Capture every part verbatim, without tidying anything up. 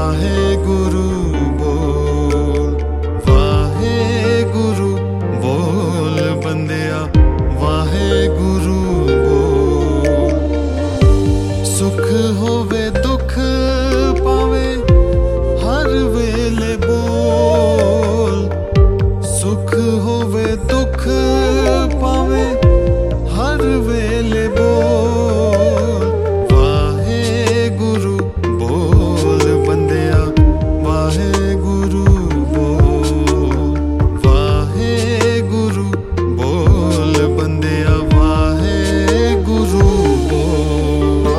वाहे गुरु बोल, वाहे गुरु बोल बंदिया, वाहे गुरु बोल। सुख होवे दुख पावे हर वेले बोल, सुख होवे दुख पावे हर वेले बोल। वाहे गुरु बोल बंदिया, वाहे गुरु बोल, वाहे गुरु बोल बंदिया, वाहे गुरु बोल।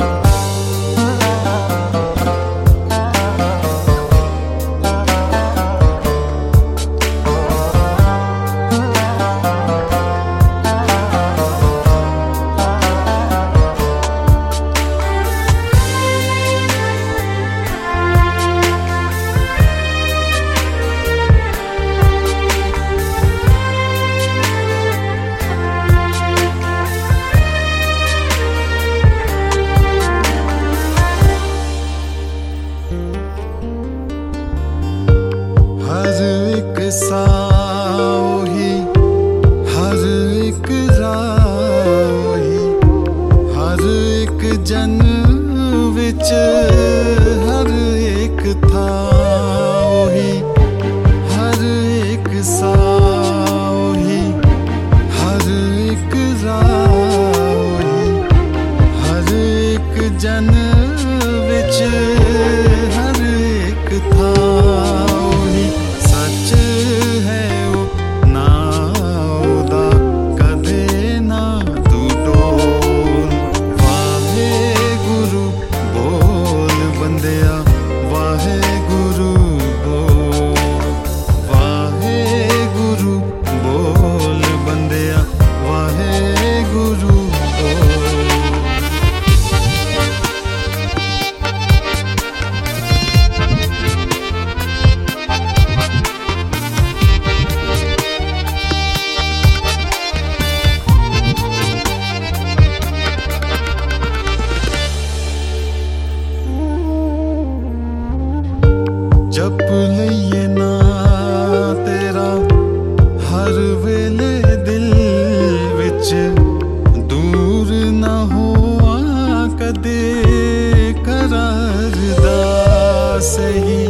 हर एक साह ही, हर एक राह ही, हर एक जन विच हर एक था ही, हर एक साह ही, हर एक राह ही, हर एक जन विच हर एक था। जप लइए ना तेरा हर वेले दिल विच, दूर ना होआ कदे करार दा सही।